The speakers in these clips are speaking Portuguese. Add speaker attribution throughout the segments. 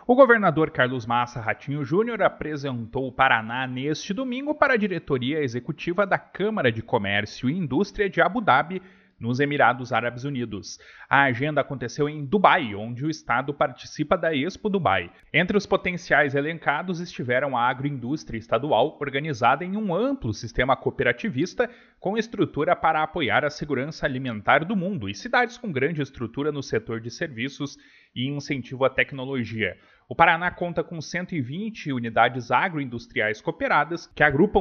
Speaker 1: O governador Carlos Massa Ratinho Júnior apresentou o Paraná neste domingo para a diretoria executiva da Câmara de Comércio e Indústria de Abu Dhabi, nos Emirados Árabes Unidos. A agenda aconteceu em Dubai, onde o estado participa da Expo Dubai. Entre os potenciais elencados estiveram a agroindústria estadual, organizada em um amplo sistema cooperativista com estrutura para apoiar a segurança alimentar do mundo, e cidades com grande estrutura no setor de serviços e incentivo à tecnologia. O Paraná conta com 120 unidades agroindustriais cooperadas, que agrupam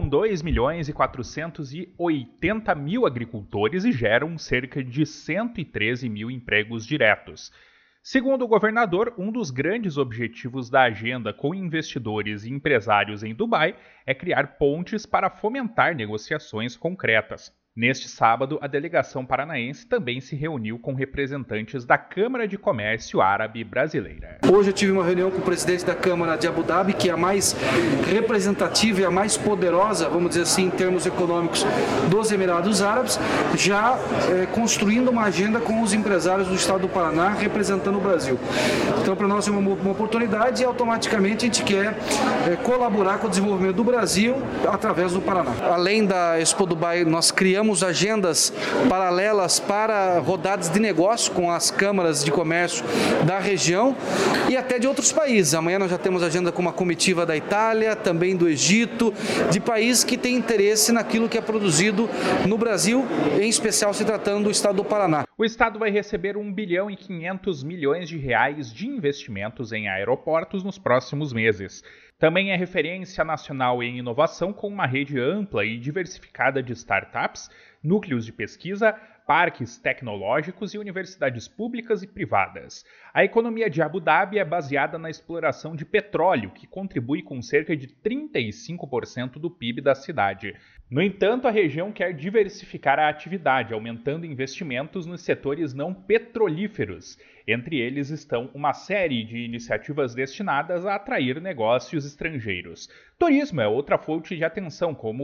Speaker 1: 2.480.000 agricultores e geram cerca de 113 mil empregos diretos. Segundo o governador, um dos grandes objetivos da agenda com investidores e empresários em Dubai é criar pontes para fomentar negociações concretas. Neste sábado, a delegação paranaense também se reuniu com representantes da Câmara de Comércio Árabe Brasileira.
Speaker 2: Hoje eu tive uma reunião com o presidente da Câmara de Abu Dhabi, que é a mais representativa e a mais poderosa, vamos dizer assim, em termos econômicos, dos Emirados Árabes, já construindo uma agenda com os empresários do estado do Paraná, representando o Brasil. Então, para nós é uma oportunidade e automaticamente a gente quer colaborar com o desenvolvimento do Brasil através do Paraná. Além da Expo Dubai, nós criamos agendas paralelas para rodadas de negócio com as câmaras de comércio da região e até de outros países. Amanhã nós já temos agenda com uma comitiva da Itália, também do Egito, de países que têm interesse naquilo que é produzido no Brasil, em especial se tratando do estado do Paraná.
Speaker 1: O estado vai receber 1 bilhão e 500 milhões de reais de investimentos em aeroportos nos próximos meses. Também é referência nacional em inovação, com uma rede ampla e diversificada de startups, núcleos de pesquisa, parques tecnológicos e universidades públicas e privadas. A economia de Abu Dhabi é baseada na exploração de petróleo, que contribui com cerca de 35% do PIB da cidade. No entanto, a região quer diversificar a atividade, aumentando investimentos nos setores não petrolíferos. Entre eles estão uma série de iniciativas destinadas a atrair negócios estrangeiros. Turismo é outra fonte de atenção, com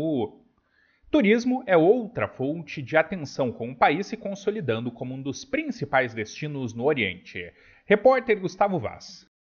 Speaker 1: o país se consolidando como um dos principais destinos no Oriente. Repórter Gustavo Vaz.